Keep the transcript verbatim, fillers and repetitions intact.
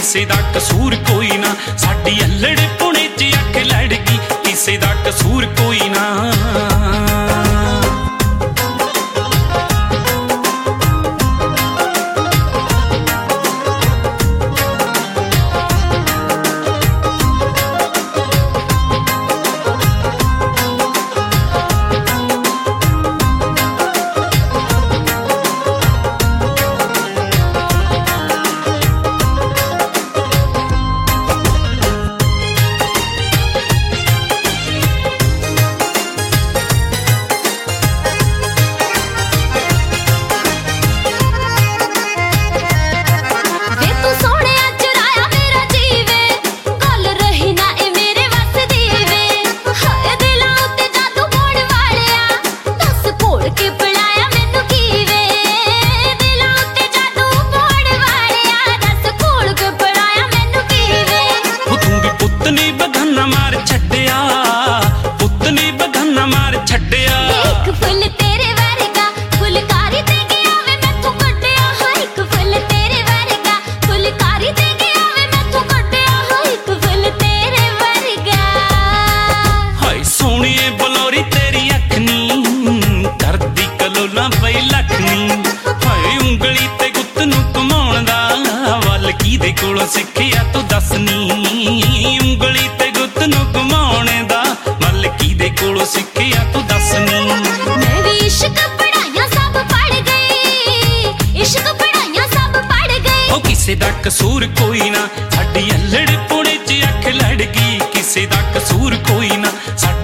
किसे दा कसूर कोई ना, साडी अल्लड़ पुणे च अख लड़ गई, किसे दा कसूर कोई ना। सिखिया तू दसनी उंगली ते गुत्त नू घुमाउण दा, मल किदे कोलों सिखिया तू दसनी। मैं भी इश्क पढ़ाइयां सब पढ़ गई, इश्क पढ़ाइयां सब पढ़ गई। ओ किसे दा कसूर कोई ना, साडी अल्लड़ पुणे च अख लड़ गई, किसे दा कसूर कोई ना।